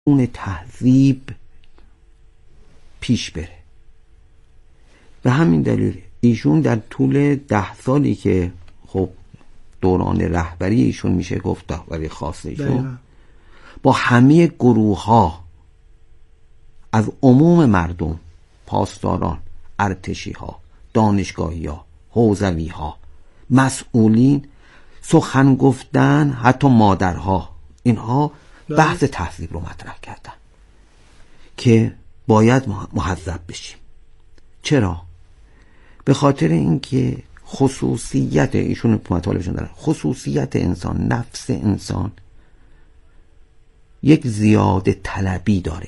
اون تهذیب پیش بره. به همین دلیل ایشون در طول 10 سالی که خب دوران رهبری ایشون میشه گفت رهبری خاص ایشون، با همه گروه ها از عموم مردم، پاسداران، ارتشی ها، دانشگاهی ها، حوزوی ها، مسئولین سخن گفتن، حتی مادرها، اینها بحث تهذیب رو مطرح کردن که باید مهذب بشیم. چرا؟ به خاطر اینکه خصوصیت ایشون مطالبشون دارن، خصوصیت انسان، نفس انسان یک زیاده طلبی داره.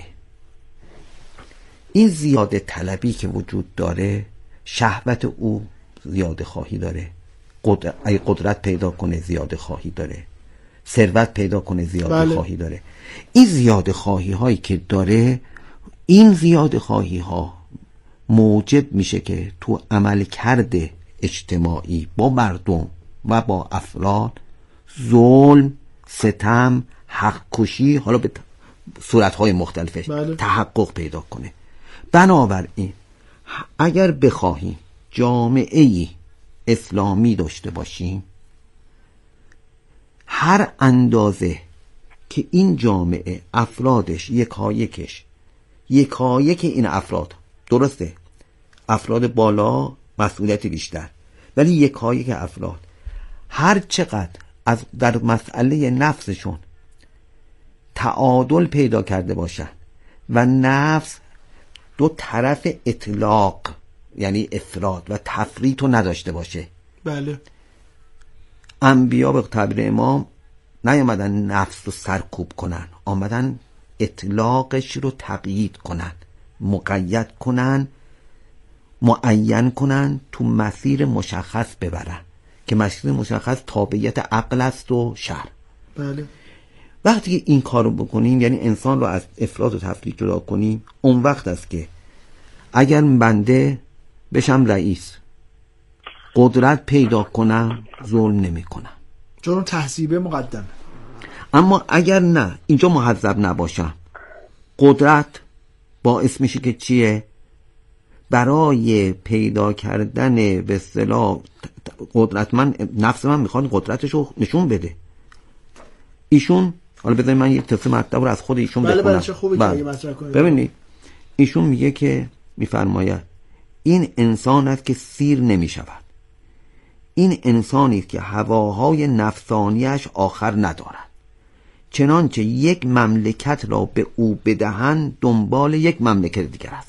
این زیاده طلبی که وجود داره، شهوت او زیاده خواهی داره، اگه قدرت پیدا کنه زیاده خواهی داره، ثروت پیدا کنه زیاده خواهی داره. این زیاده خواهی هایی که داره، این زیاده خواهی ها موجب میشه که تو عمل کرده اجتماعی با مردم و با افراد ظلم، ستم، حق کشی، حالا به صورتهای مختلفش تحقق پیدا کنه. بنابراین اگر بخواهیم جامعه‌ای اسلامی داشته باشیم، هر اندازه که این جامعه افرادش یکایک این افراد، درسته افراد بالا مسئولیت بیشتر، ولی یکایک افراد هر چقدر از در مسئله نفسشون تعادل پیدا کرده باشن و نفس دو طرف اطلاق یعنی افراط و تفریط رو نداشته باشه. بله. انبیا به تعبیر امام نیامدن نفس رو سرکوب کنن، آمدن اطلاقش رو تقیید کنن، مقید کنن، معین کنن، تو مسیر مشخص ببرن که مسیر مشخص تابعیت عقل است و شرع. بله. وقتی که این کارو بکنیم، یعنی انسان رو از افراط و تفریط جدا کنیم، اون وقت است که اگر بنده بشم رئیس، قدرت پیدا کنم، ظلم نمی کنم، چون تهذیب مقدمه. اما اگر نه، اینجا مهذب نباشم، قدرت باعث میشه که چیه؟ برای پیدا کردن به اصطلاح قدرت، من نفس من میخواد قدرتشو نشون بده. ایشون، حالا بذارید من یک تصمیم مطلب رو از خود ایشون بخونم. بله چه خوبه که اگه مطرح کنید. ببینید ایشون میگه که میفرماید این انسان است که سیر نمیشود، این انسانی است که هواهای نفسانیش آخر ندارد، چنانچه یک مملکت را به او بدهند دنبال یک مملکت دیگر است.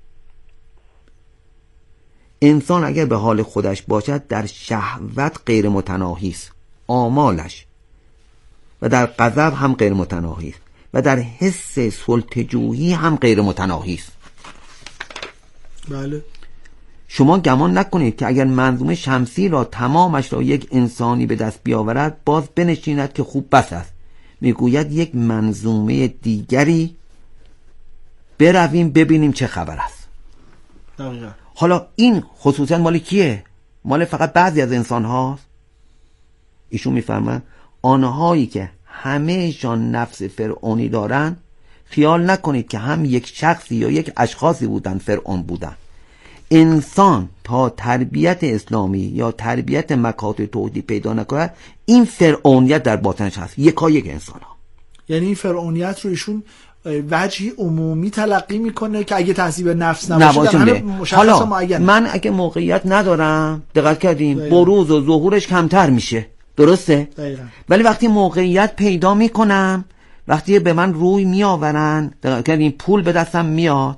انسان اگر به حال خودش باشد در شهوت غیر متناهی است، آمالش، و در غضب هم غیر متناهی است و در حس سلطه‌جویی هم غیر متناهی است. بله. شما گمان نکنید که اگر منظومه شمسی را تمامش را یک انسانی به دست بیاورد باز بنشیند که خوب بس است. میگوید یک منظومه دیگری برویم ببینیم چه خبر است. دقیقا. حالا این خصوصیت مال کیه؟ مال فقط بعضی از انسان هاست؟ ایشون میفرماید آنهایی که همهشان نفس فرعونی دارن، خیال نکنید که هم یک شخصی یا یک اشخاصی بودن فرعون بودن. انسان تا تربیت اسلامی یا تربیت مکاتب توحیدی پیدا نکند، این فرعونیت در باطنش هست، یکایک انسان ها. یعنی این فرعونیت رو ایشون وجهی عمومی تلقی میکنه که اگه تهذیب نفس نباشه حالا من اگه موقعیت ندارم، دقت کردیم، بروز و ظهورش کمتر میشه، درسته؟ دقیقا. ولی وقتی موقعیت پیدا میکنم، وقتی به من روی میآورن، دقت کردیم، پول به دستم میاد،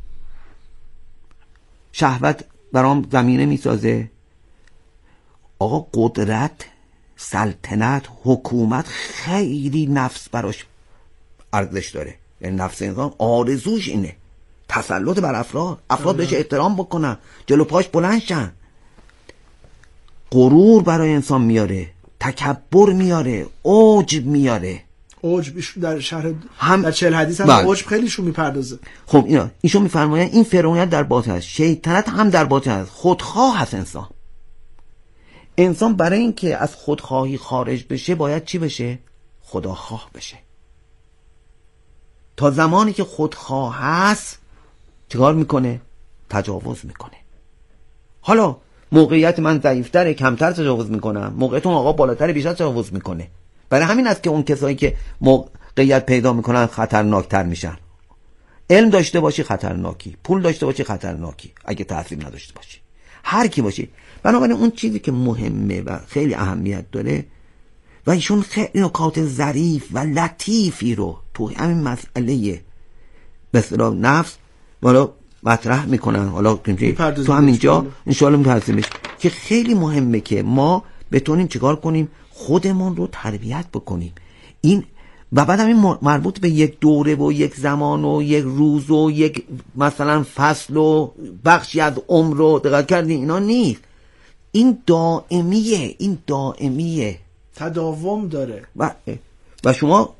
شهوت برام زمینه میسازه، آقا قدرت، سلطنت، حکومت خیلی نفس براش ارزش داره. یعنی نفس انسان آرزوش اینه تسلط بر افراد بهش احترام بکنن، جلو پاش بلند شن. غرور برای انسان میاره، تکبر میاره، عجب میاره. عجب در شرح در 40 حدیث هم عجب خیلیشون میپردازه. خب ایشون میفرماید این فرعونیت در باطن است، شیطنت هم در باطن است، خودخواه هست انسان برای اینکه از خودخواهی خارج بشه باید چی بشه؟ خداخواه بشه. تا زمانی که خودخواه هست چیکار میکنه؟ تجاوز میکنه. حالا موقعیت من ضعیفتره، کمتر تجاوز میکنم، موقعیت اون آقا بالاتر، بیشتر تجاوز میکنه. برای همین است که اون کسایی که موقعیت پیدا میکنن خطرناکتر میشن. علم داشته باشی خطرناکی، پول داشته باشی خطرناکی، اگه تحصیل نداشته باشی، هر کی باشی. بنابراین اون چیزی که مهمه و خیلی اهمیت داره و ایشون خیلی نکات ظریف و لطیفی رو تو همین مسئله به اصطلاح نفس والا مطرح میکنن. حالا تو همینجا انشاءالله میپرسیمش که خیلی مهمه که ما بتونیم چیکار کنیم، خودمون رو تربیت بکنیم. این و بعد این مربوط به یک دوره و یک زمان و یک روز و یک مثلا فصل و بخشی از عمر رو دقت کردین، اینا نیست. این دائمیه، تداوم داره. و شما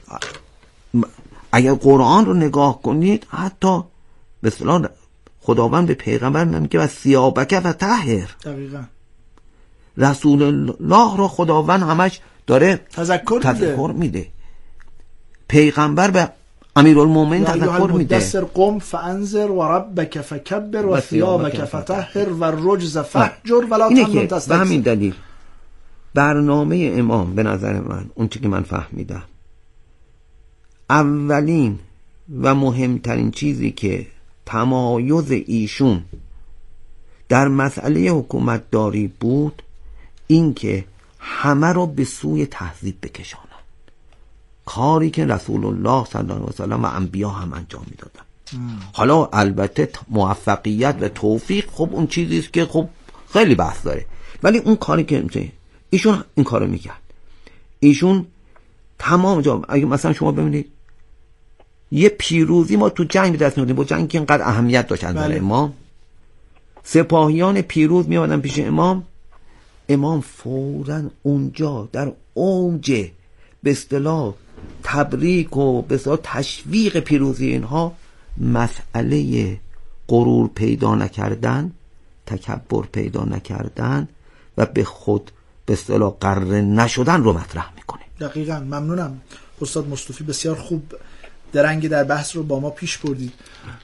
اگر قرآن رو نگاه کنید، حتی به اصطلاح خداوند به پیغمبر میگه و ثیابک و طهر. دقیقاً رسول الله رو خداوند همش داره تذکر میده. پیغمبر به امیرالمومنین تذکر میده. مدثر قم فانذر و ربک فکبر و ثیابک فطهر و الرجز فهجر ولا تمنن تستکثر. به همین دلیل برنامه امام به نظر من اون چیزی که من فهمیدم، اولین و مهمترین چیزی که تمایز ایشون در مسئله حکومت داری بود، این که همه رو به سوی تهذیب بکشانند، کاری که رسول الله صلی الله علیه و سلم و انبیا هم انجام میدادن. حالا البته موفقیت و توفیق خب اون چیزی است که خب خیلی بحث داره، ولی اون کاری که ایشون این کارو میکرد، ایشون تمام جا، اگه مثلا شما ببینید یه پیروزی ما تو جنگ به دست می‌آوردیم، با جنگ که اینقدر اهمیت داشت برای امام، سپاهیان پیروز می‌آمدن پیش امام فوراً اونجا در اوج به اصطلاح تبریک و به اصطلاح تشویق پیروزی اینها، مسئله غرور پیدا نکردن، تکبر پیدا نکردن و به خود به اصطلاح غره نشدن رو مطرح میکنه. دقیقاً. ممنونم استاد مصطفی، بسیار خوب درنگ در بحث رو با ما پیش بردید.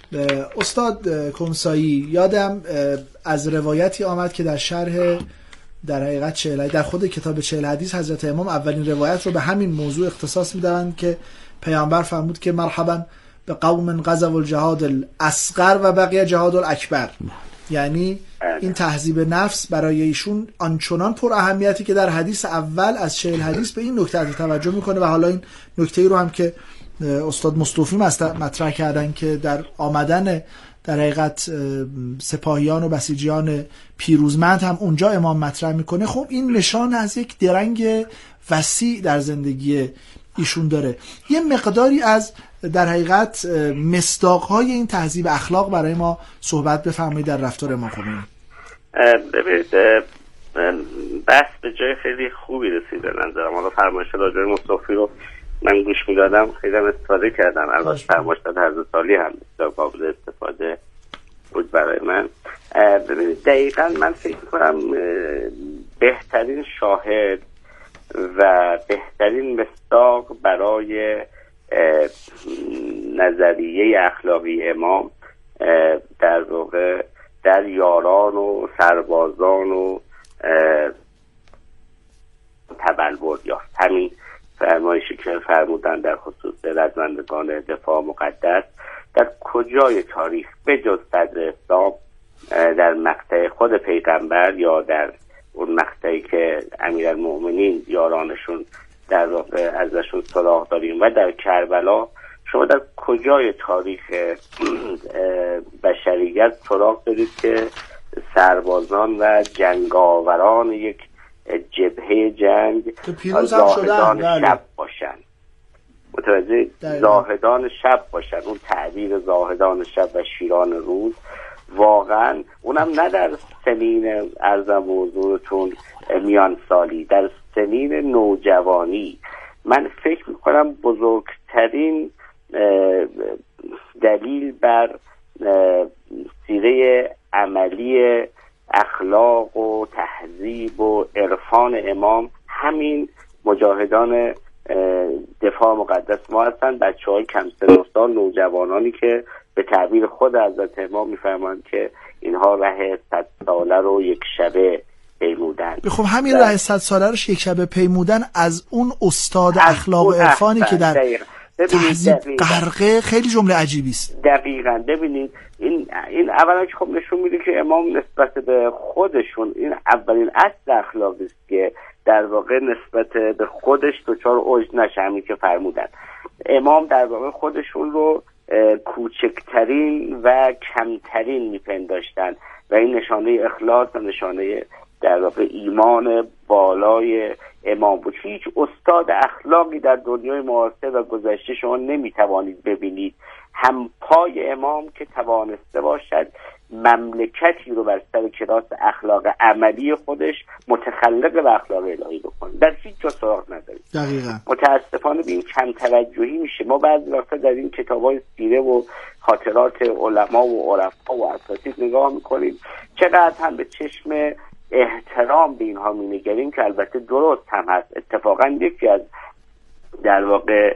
استاد کمسایی، یادم از روایتی آمد که در شرح در حقیقت 40 در خود کتاب 40 حدیث حضرت امام اولین روایت رو به همین موضوع اختصاص می‌دادند که پیامبر فرمود که مرحبا به قوم غزوا الجهاد الاصغر و بقیه جهاد الاکبر. یعنی این تهذیب نفس برای ایشون آنچنان پر اهمیتی که در حدیث اول از 40 حدیث به این نکته توجه میکنه و حالا این نکته رو هم که استاد مصطفی مطرح کردن که در آمدن در حقیقت سپاهیان و بسیجیان پیروزمند هم اونجا امام مطرح میکنه. خب این نشان از یک درنگ وسیع در زندگی ایشون داره. یه مقداری از در حقیقت مصداق‌های این تهذیب اخلاق برای ما صحبت بفرمایید در رفتار امام خمینی. ببینید بحث به جای خیلی خوبی رسیده نظرم. حالا فرمایش راجع به مصطفی رو من گوش میدادم، خیلی هم استفاده کردم. البته فرمایش حضرت عالی هم بسیار قابل استفاده بود برای من. ببینید دقیقاً من فکر می‌کنم بهترین شاهد و بهترین مصداق برای نظریه اخلاقی امام در واقع در یاران و سربازان و تبلور یافت. همین فرمایشی که فرمودن در خصوص رزمندگان دفاع مقدس در کجای تاریخ به جز صدر اسلام در مقطع خود پیغمبر یا در اون مقطعی که امیرالمؤمنین یارانشون در واقع ازشون سراغ داریم و در کربلا، شما در کجای تاریخ بشریت سراغ دارید که سربازان و جنگاوران یک جبهه جنگ زاهدان شب باشن؟ متوجه زاهدان شب باشن. اون تعبیر زاهدان شب و شیران روز واقعا اونم نه در سنین ارزم حضورتون میان سالی، در سنین نوجوانی. من فکر میکنم بزرگترین دلیل بر سیره عملی اخلاق و تهذیب و عرفان امام همین مجاهدان دفاع مقدس ما هستن. بچه های کم سن و امثال نوجوانانی که به تعبیر خود حضرت امام میفرمایند که اینها ره 100 ساله رو یک شبه پیمودن. خب همین ره 100 ساله رو یک شبه پیمودن از اون استاد اخلاق و عرفانی که در تهذیب غرقه خیلی جمله عجیبی است. دقیقاً. ببینید این اولا که خب نشون میده که امام نسبت به خودشون این اولین اصل اخلاقی است که در واقع نسبت به خودش دچار عجب نشه. همین که فرمودن امام در واقع خودشون رو کوچکترین و کمترین میپنداشتن و این نشانه اخلاص و نشانه در واقع ایمان بالای امام بود. هیچ استاد اخلاقی در دنیای معاصر و گذشته شما نمیتوانید ببینید هم پای امام که توانسته باشد مملکتی رو بر سر کلاس اخلاق عملی خودش متخلق به اخلاق الهی بکنه. در هیچ جا سراغ ندارید. دقیقاً. متاسفانه به این کم توجهی میشه. ما بعضی وقتا در این کتاب‌های سیره و خاطرات علما و عرفا و اساتید نگاه میکنیم چقدر هم به چشم احترام به اینها مینگریم که البته درست هم هست. اتفاقا یکی از در واقع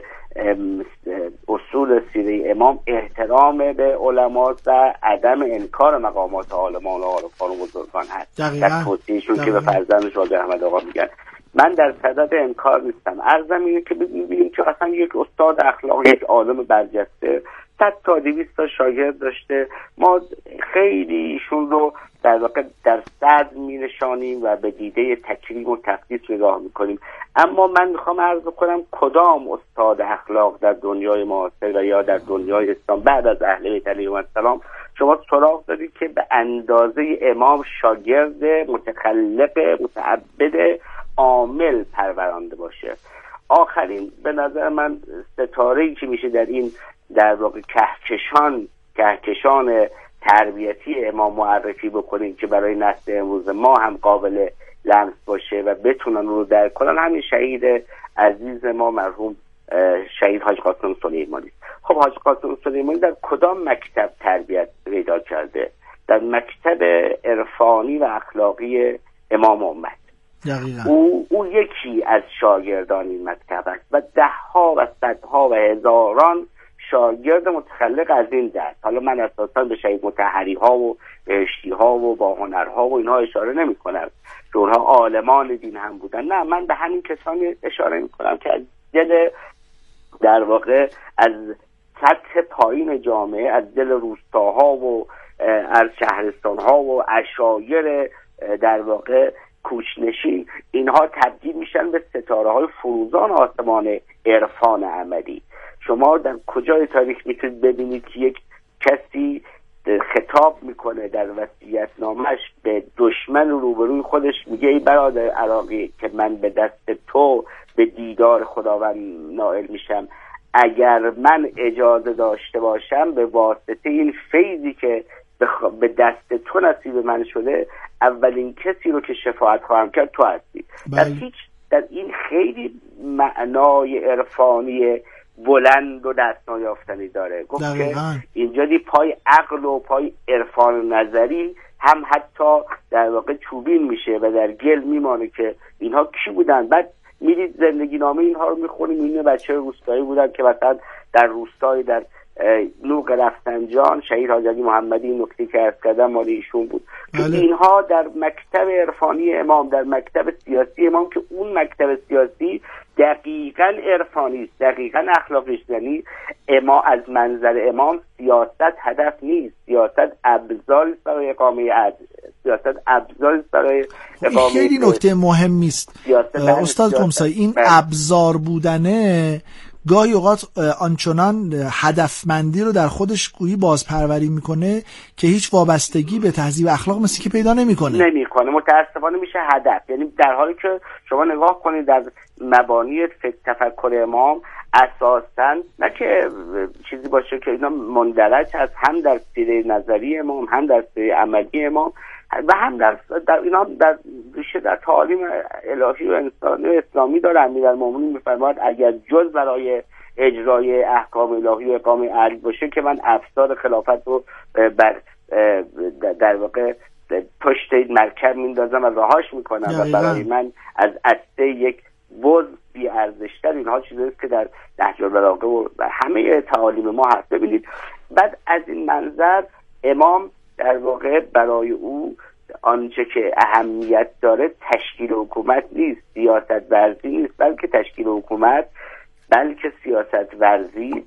اصول سیره امام احترام به علما و عدم انکار مقامات عالمان و عارفان و بزرگان هست. در توصیهشون که به فرزندش واجه احمد آقا میگن من در صدد انکار نیستم. عرضم اینه که ببینیم که اصلا یک استاد اخلاق، یک عالم برجسته 100 تا 200 تا شاگرد داشته. ما خیلی ایشون رو در واقع در صدر می نشانیم و به دیده تکریم و تقدیس نگاه میکنیم. اما من میخوام عرض کنم کدام استاد اخلاق در دنیای معاصر و یا در دنیای اسلام بعد از اهل بیت علیهم السلام شما سراغ دارید که به اندازه امام شاگرد متخلق متعبد عامل پرورانده باشه؟ آخرین به نظر من ستاره‌ای که میشه در این در واقع کهکشان تربیتی امام معرفی بکنیم که برای نسل امروز ما هم قابل لمس باشه و بتونن رو درک کنن، همین شهید عزیز ما مرحوم شهید حاج قاسم سلیمانی. خب حاج قاسم سلیمانی در کدام مکتب تربیت پیدا کرده؟ در مکتب عرفانی و اخلاقی امام امت. او یکی از شاگردان این مکتب است و دهها و صدها و هزاران شاگرد متخلق از این دست. حالا من اساسا به شهید مطهری ها و بهشتی ها و با هنرها و اینها اشاره نمی کنم که اونها عالمان دین هم بودن. نه، من به همین کسانی اشاره می کنم که از دل در واقع از سطح پایین جامعه، از دل روستاها و از شهرستانها و عشایر در واقع کوچنشین اینها تبدیل میشن به ستاره های فروزان آسمان عرفان عملی. شما در کجای تاریخ میتونید ببینید که یک کسی خطاب میکنه در وصیت‌نامه‌اش به دشمن روبروی خودش میگه ای برادر عراقی که من به دست تو به دیدار خداوند نائل میشم، اگر من اجازه داشته باشم به واسطه این فیضی که به دست تو نصیب من شده اولین کسی رو که شفاعت خواهم کرد تو هستی. در این خیلی معنای عرفانی بلند و دست نیافتنی داره. گفت که اینجا دی پای عقل و پای عرفان نظری هم حتی در واقع چوبین میشه و در گل میمانه که اینها کی بودن. بعد میدید زندگی نامه اینها رو میخونیم، این بچه روستایی بودن که مثلا در روستایی در نوق رفسنجان شهید حاج علی محمدی این نکته که عرض کردم مال ایشون بود. اینها در مکتب عرفانی امام، در مکتب سیاسی امام که اون مکتب سیاسی دقیقاً عرفانی است، دقیقاً اخلاقی است. یعنی از منظر امام سیاست هدف نیست، سیاست ابزار است برای اقامه عدل، سیاست ابزار است برای اقامه. خیلی نکته مهمی است استاد کمسایی، این ابزار بودنه گاهی اوقات آنچنان هدفمندی رو در خودش گویی بازپروری میکنه که هیچ وابستگی به تهذیب اخلاق مثل که پیدا نمیکنه. متاسفانه میشه هدف. یعنی در حالی که شما نگاه کنید در مبانی تفکر امام اساساً نه که چیزی باشه که اینا مندرج هست، هم در سیره نظری امام، هم در سیره عملی امام و هم در اینا در ریشه در تعالیم الهی و انسانی و اسلامی داره. امیرالمومنین میفرماید اگر جز برای اجرای احکام الهی و اقامه عدل باشه که من افسار خلافت رو بر در واقع پشت مرکب میندازم و رهاش میکنم و برای من از عطسه یک بز، بی‌ارزشتر، اینها چیزایی است که در نهج البلاغه و همه تعالیم ما هست. ببینید بعد از این منظر امام در واقع برای او آنچه که اهمیت داره تشکیل حکومت نیست، سیاست ورزی نیست، بلکه تشکیل حکومت، بلکه سیاست ورزی،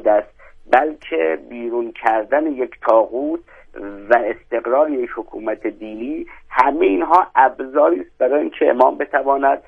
بلکه بیرون کردن یک طاغوت و استقرار یک حکومت دینی. همه اینها ابزاری است برای اینکه امام بتواند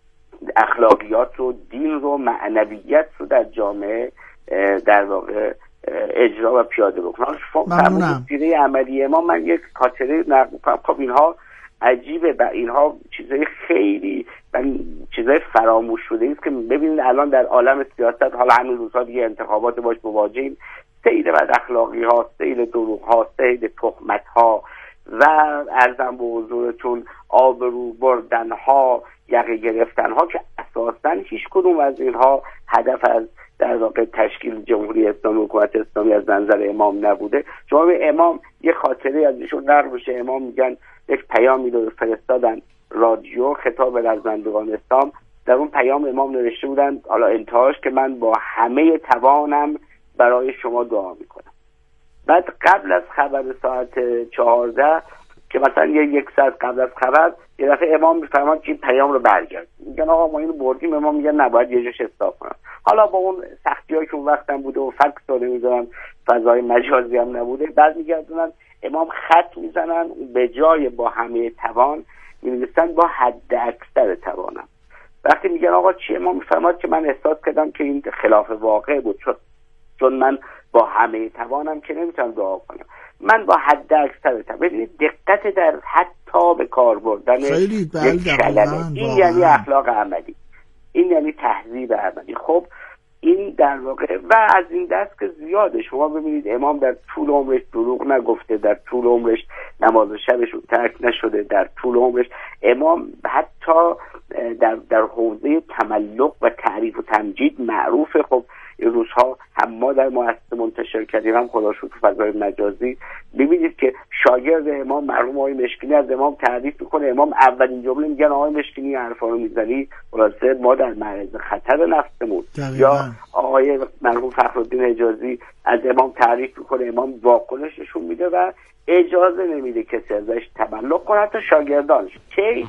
اخلاقیات رو، دین رو، معنویت رو در جامعه در واقع اجرا و پیاده بکنه. ممنونم. سیره عملی امام من یک خاطره نقل می‌کنم. خب اینها عجیبه و اینها چیزای خیلی چیزای فراموش شده است که ببینید الان در عالم سیاست، حالا همین روزها دیگه انتخابات باش مواجهیم، سیل بد اخلاقی ها، سیل دروغ ها، سیل تهمت ها و عرضم به حضورتون آبرو بردن ها، یقه گرفتن ها که اساساً هیچ کدوم از اینها هدف از در واقع تشکیل جمهوری اسلامی و حکومت اسلامی از منظر امام نبوده. شما به امام یه خاطره از ایشون نقل میشه. امام میگن یک پیامی رو فرستادن رادیو، خطاب به رزمندگان اسلام. در اون پیام امام نوشته بودن، حالا انتهاش، که من با همه توانم برای شما دعا میکنم. بعد قبل از خبر ساعت 14 که مثلا یک ساعت قبل از خبر یه دفعه امام میفرمان که این پیام رو برگرد. میگن آقا ما اینو بردیم. امام میگن نباید یه جاش اصلاح کنم. حالا با اون سختی‌هایی که اون وقتم بوده و فکس رو نمیذارن، فضای مجازی هم نبوده، بعد میگردونن امام خط میزنن، به جای با همه توان می‌نویسن با حد اکثر توانم. وقتی میگن آقا چی، امام میفرماد که من احساس کردم که این خلاف واقع بود، چون من با همه توانم که نمیتونم دعا کنم، من با حد اکثر توانم. ببینید دقت در حتی به کار بردن یک کلمه، این یعنی اخلاق عملی، این یعنی تهذیب عملی. خب این در واقع و از این دست که زیاده. شما ببینید امام در طول عمرش دروغ نگفته، در طول عمرش نماز شبش رو ترک نشده، در طول عمرش امام حتی در حوزه تملق و تعریف و تمجید معروفه. خب این روزها هم ما در مؤسسه منتشر کردیم، هم خدا شکر تو فضای مجازی، ببینید که شاگرد امام مرحوم آقای مشکینی از امام تعریف میکنه. امام اولین جمله میگن آقای مشکینی حرفا رو میزنی، خلاصه ما در معرض خطر نفسمون. یا آقای مرحوم فخرالدین حجازی از امام تعریف میکنه، امام واکنش نشون میده و اجازه نمیده کسی ازش تملق کنه، حتی شاگردانش. که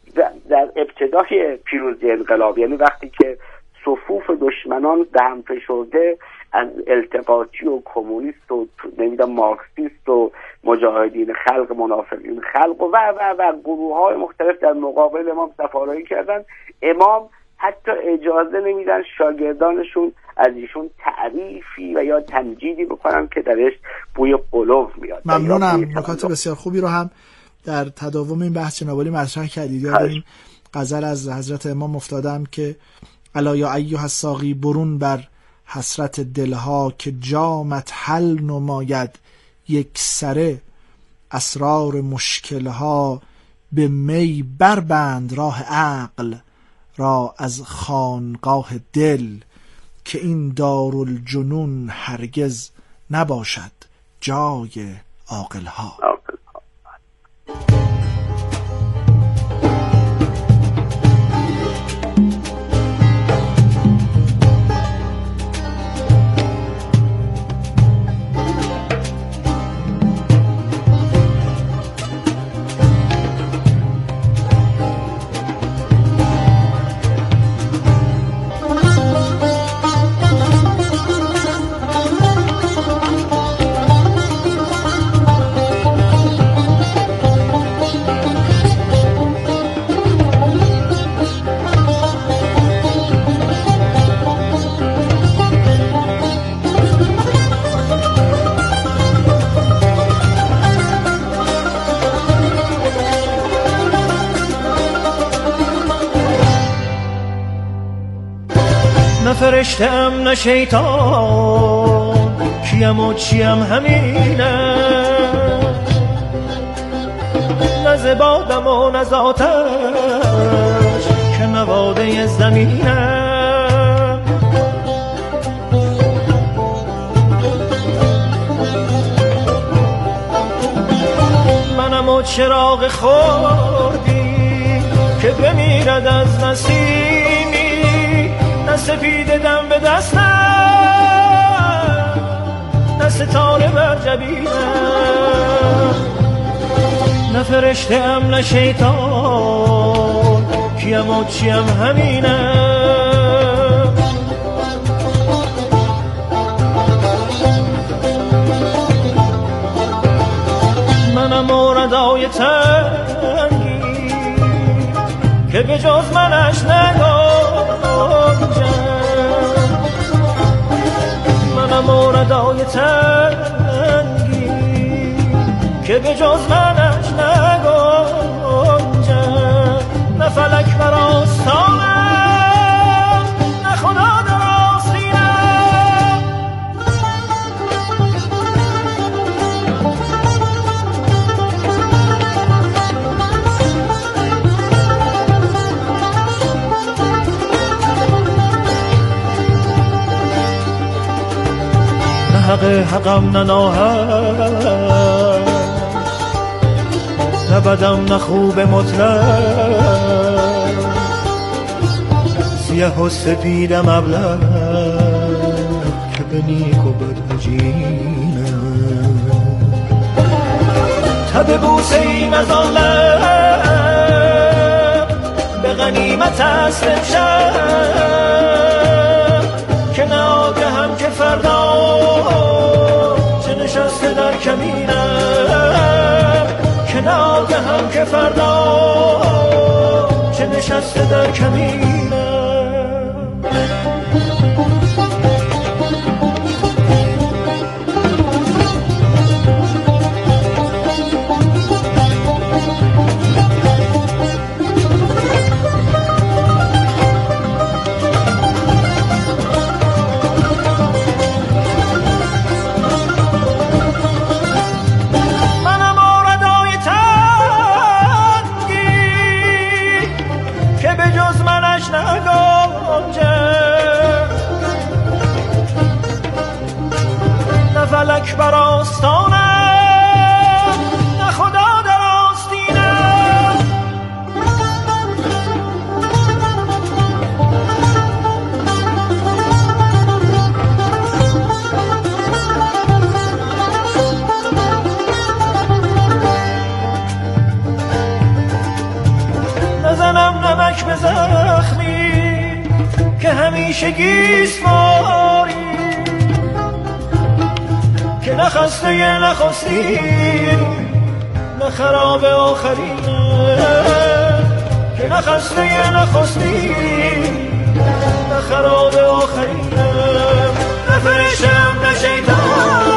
در ابتدای پیروزی انقلاب، یعنی وقتی که صفوف دشمنان به هم فشرده از التقاطی و کمونیست و نمیدونم مارکسیست و مجاهدین خلق، منافقین خلق و گروه‌های مختلف در مقابل امام سفارایی کردن، امام حتی اجازه نمیدن شاگردانشون از ایشون تعریفی و یا تمجیدی بکنن که درش بوی قلوب میاد. ممنونم. نکات بسیار خوبی رو هم در تداوم این بحث جناب عالی مطرح کردید. یاد این غزل از حضرت امام افتادم که الا یا ایها الساقی برون بر حسرت دلها، که جامت حل نماید یک سره اسرار مشکلها. به می بربند راه عقل را از خانقاه دل، که این دارالجنون هرگز نباشد جای عاقلها. فرشتم نه شیطان، کیم و چیم همینه، نه زبادم و نه ذاتش که نواده زمینه. منم و چراغ خوردی که بمیرد از نسیم، سپید دم به دستم، نه ستاره بر جبینم، نه فرشته ام نه شیطان، کیم و چیم همینم. منم موردای تنگی که به جز منش نگنجم، منم موردای تنگی که به جز منش نگنجم، نه فلک بر آستانم، نه خدا در آستینم. نه حق حقم نه ناحق، نه بدم نه خوب مطلق، سیه و سپیدم ابله که به نیک و بد مجینم. تب بوسه ایم از آن لب به غنیمت است امشب، که نه آگهم که فردا چه نشسته در کمینم، که نه آگهم که فردا چه نشسته در کمینم. فلک بر آستانم، نه خدا در آستینم. نزنم نمک به زخمی که همیشه گیسواری، که نخسته نخستی نه خراب آخرینه، که نخسته نخستی نه خراب آخرینه، نه فرشتم نه شیطان.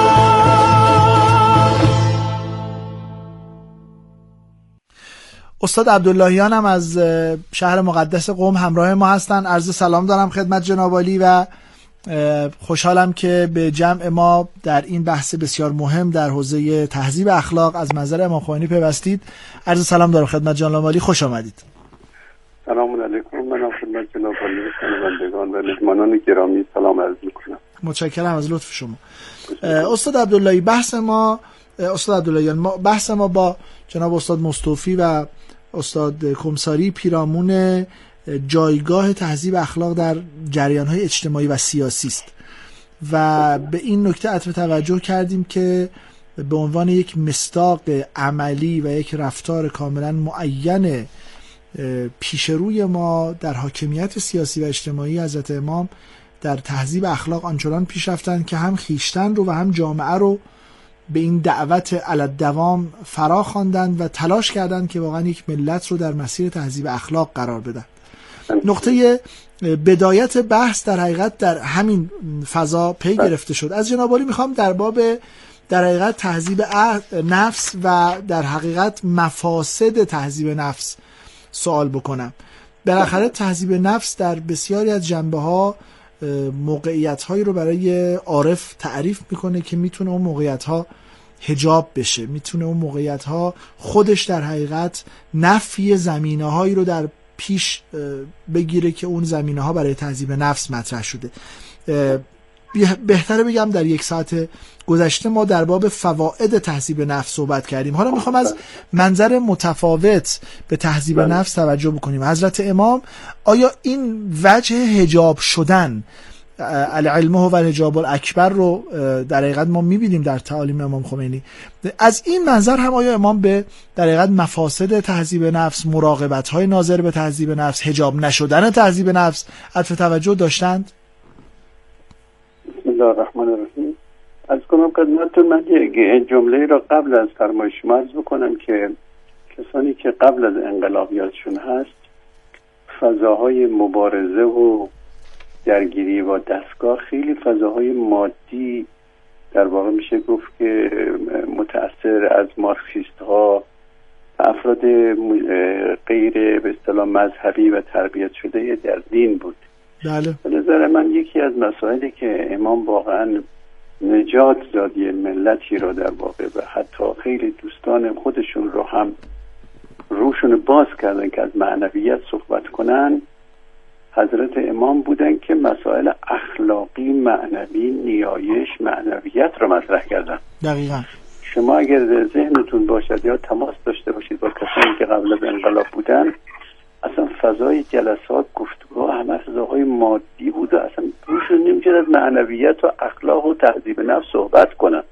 استاد عبداللهیان هم از شهر مقدس قم همراه ما هستن. عرض سلام دارم خدمت جناب عالی و خوشحالم که به جمع ما در این بحث بسیار مهم در حوزه تهذیب اخلاق از منظر امام خمینی پیوستید. عرض سلام دارم خدمت جناب عالی، خوش آمدید. سلام علیکم. من خدمت جناب عالی شنوندگان و مهمانان گرامی سلام عرض می‌کنم. متشکرم از لطف شما. استاد عبداللهی، بحث ما با جناب استاد مصطفی و استاد کمساری پیرامون جایگاه تهذیب اخلاق در جریان‌های اجتماعی و سیاسی است و به این نکته عطف توجه کردیم که به عنوان یک مصداق عملی و یک رفتار کاملا معین پیش روی ما در حاکمیت سیاسی و اجتماعی حضرت امام در تهذیب اخلاق آنچنان پیش رفتن که هم خیشتن رو و هم جامعه رو به این دعوت علی الدوام فرا خواندند و تلاش کردند که واقعا یک ملت رو در مسیر تهذیب اخلاق قرار بدن. نقطه بدایت بحث در حقیقت در همین فضا پی گرفته شد. از جناب عالی میخوام در باب در حقیقت تهذیب نفس و در حقیقت مفاسد تهذیب نفس سوال بکنم. بالاخره تهذیب نفس در بسیاری از جنبه‌ها موقعیت‌هایی رو برای عارف تعریف میکنه که میتونه اون موقعیت‌ها حجاب بشه، میتونه اون موقعیت‌ها خودش در حقیقت نفی زمینه‌هایی رو در پیش بگیره که اون زمینه‌ها برای تهذیب نفس مطرح شده. بهتره بگم در 1 ساعت گذشته ما در باب فواید تهذیب نفس صحبت کردیم. حالا میخوام از منظر متفاوت به تهذیب نفس توجه بکنیم. حضرت امام آیا این وجه حجاب شدن العلم هو الحجاب الاکبر رو در حقیقت ما میبینیم در تعالیم امام خمینی، از این منظر هم آیا امام به در حقیقت مفاسد تهذیب نفس، مراقبت‌های ناظر به تهذیب نفس، حجاب نشدن تهذیب نفس عطف توجه داشتند؟ بسم الله الرحمن الرحیم. از کنم خدمتتون من یک جمله را قبل از فرمایش شما عرض بکنم که کسانی که قبل از انقلاب یادشون هست فضاهای مبارزه و درگیری با دستگاه خیلی فضاهای مادی در واقع میشه گفت که متأثر از مارکسیست ها، افراد غیر به اصطلاح مذهبی و تربیت شده در دین بود. بله. به نظر من یکی از مسائلی که امام واقعا نجات داد یه ملتی را در واقع و حتی خیلی دوستان خودشون رو هم روشون باز کردن که از معنویت صحبت کنن، حضرت امام بودن که مسائل اخلاقی، معنوی، نیایش، معنویت رو مطرح کردن. دقیقاً. شما اگر ذهنتون باشد یا تماس داشته باشید با کسانی که قبل از انقلاب بودن، اصلا فضای جلسات گفتگوها همه فضاهای مادی بود و اصلا روشون نمیشه از معنویت و اخلاق و تهذیب نفس صحبت کنن.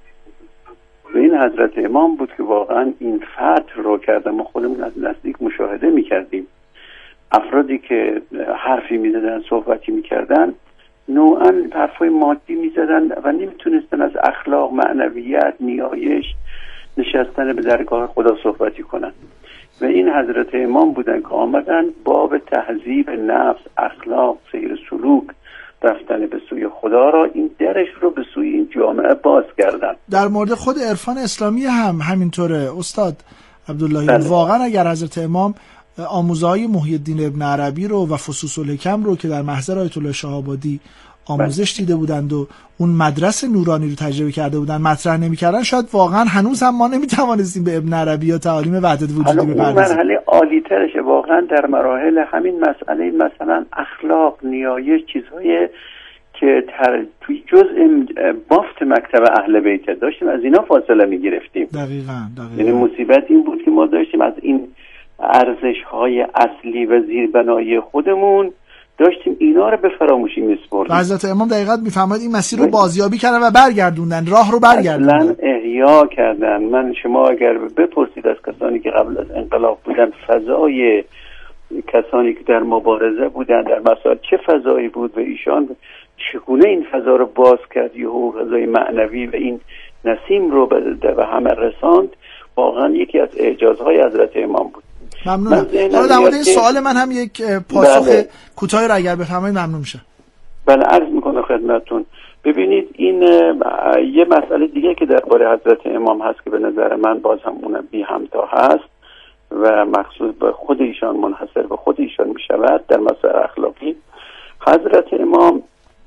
و این حضرت امام بود که واقعا این فتح رو کردن. ما خودمون از نزدیک مشاهده میکردیم افرادی که حرفی میزدن، صحبتی میکردن، نوعا حرفای مادی میزدن و نمیتونستن از اخلاق، معنویت، نیایش، نشستن به درگاه خدا صحبتی کنن. و این حضرت امام بودن که آمدن باب تهذیب نفس، اخلاق، سیر سلوک، رفتن به سوی خدا را، این درش رو به سوی این جامعه باز کردن. در مورد خود عرفان اسلامی هم همینطوره استاد عبداللهی. واقعا اگر حضرت امام آموزهای محی الدین ابن عربی رو و فصوص الحکم رو که در محضر آیت الله شهابادی آموزش دیده بودند و اون مدرسه نورانی رو تجربه کرده بودند مطرح نمی‌کردن، شاید واقعا هنوز هم ما نمی‌توانستیم به ابن عربی یا تعالیم وحدت وجودی بپردازیم. مرحله عالی‌ترشه واقعا در مراحل همین مسئله، مثلا اخلاق، نیایش، چیزهای که توی جزء بافت مکتب اهل بیت داشتیم از اینا فاصله می‌گرفتیم. دقیقاً. یعنی مصیبت این بود که ما داشتیم از این ارزش‌های اصلی و زیربنایی خودمون داشتیم اینا رو به فراموشی میسپردیم. حضرت امام دقیقاً میفرماید این مسیر رو بازیابی کردن و برگردوندن، راه رو برگردوندن، اصلا احیا کردن. من شما اگر بپرسید از کسانی که قبل از انقلاب بودن، فضای کسانی که در مبارزه بودن در مسائل چه فضایی بود و ایشان چگونه این فضا رو باز کرد، یهو فضای معنوی و این نسیم رو به همه رساند، واقعا یکی از اعجازهای حضرت امام بود. ممنونم. حالا در مورد این سوال من هم یک پاسخ کوتاهی رو اگر بفرمایید ممنون میشم. بله عرض میکنم خدمتتون. ببینید این یه مسئله دیگه که درباره حضرت امام هست که به نظر من باز هم اون بی همتا هست و مخصوص به خود ایشان، منحصر به خود ایشان میشود در مسائل اخلاقی. حضرت امام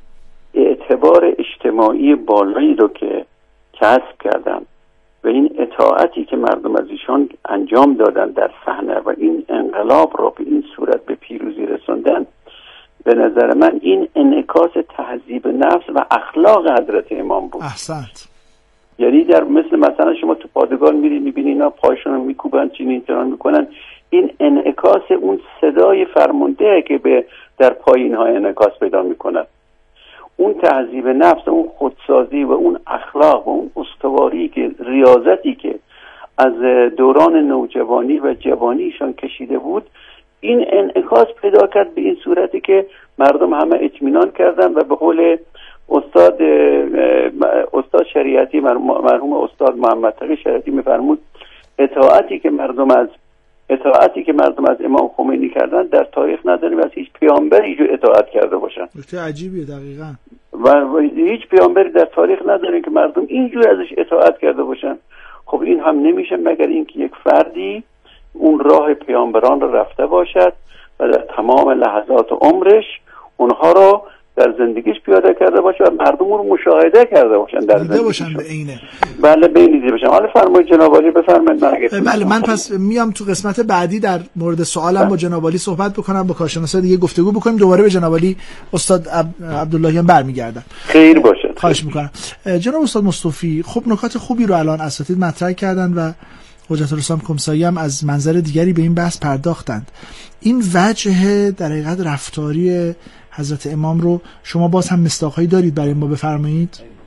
اعتبار اجتماعی بالایی رو که کسب کردن و این اطاعتی که مردم از ایشان انجام دادن در صحنه و این انقلاب رو به این صورت به پیروزی رسوندن، به نظر من این انعکاس تهذیب نفس و اخلاق حضرت امام بود. احسنت. یعنی در مثلا شما تو پادگان میبینی اینا پایشون رو میکوبن، چنین میکنن، این انعکاس اون صدای فرمانده که به در پایین ها انعکاس پیدا میکنن. اون تهذیب نفس، اون خودسازی و اون اخلاق و اون استواری که ریاضتی که از دوران نوجوانی و جوانیشان کشیده بود، این انعکاس پیدا کرد به این صورتی که مردم همه اطمینان کردن و به قول استاد شریعتی، مرحوم استاد محمد تقی شریعتی میفرمود اطاعتی که مردم از امام خمینی کردن در تاریخ نداریم از هیچ پیامبری جو اطاعت کرده باشن. نکته عجیبیه. دقیقاً. و هیچ پیامبری در تاریخ نداریم که مردم اینجور ازش اطاعت کرده باشن. خب این هم نمیشه مگر اینکه یک فردی اون راه پیامبران رو رفته باشد و در تمام لحظات عمرش اونها رو در زندگیش پیاده کرده باشه و مردم رو مشاهده کرده باشن در زندگیشون. به اینه. بله ببینید باشن. حالا فرمایید جناب عالی بفرمایید. بله من پس میام تو قسمت بعدی در مورد سوالم با جناب عالی صحبت بکنم، با کارشناسا دیگه گفتگو بکنیم، دوباره به جناب عالی استاد عبداللهیان برمیگردم. خیر باشه. خواهش میکنم. جناب استاد مصطفی، خب نکات خوبی رو الان اساتید مطرح کردن و حجت الاسلام کمسایی هم از منظر دیگری به این بحث پرداختند. این وجه در حقیقت رفتاری حضرت امام رو شما باز هم مصداق‌هایی دارید برای ما بفرمایید؟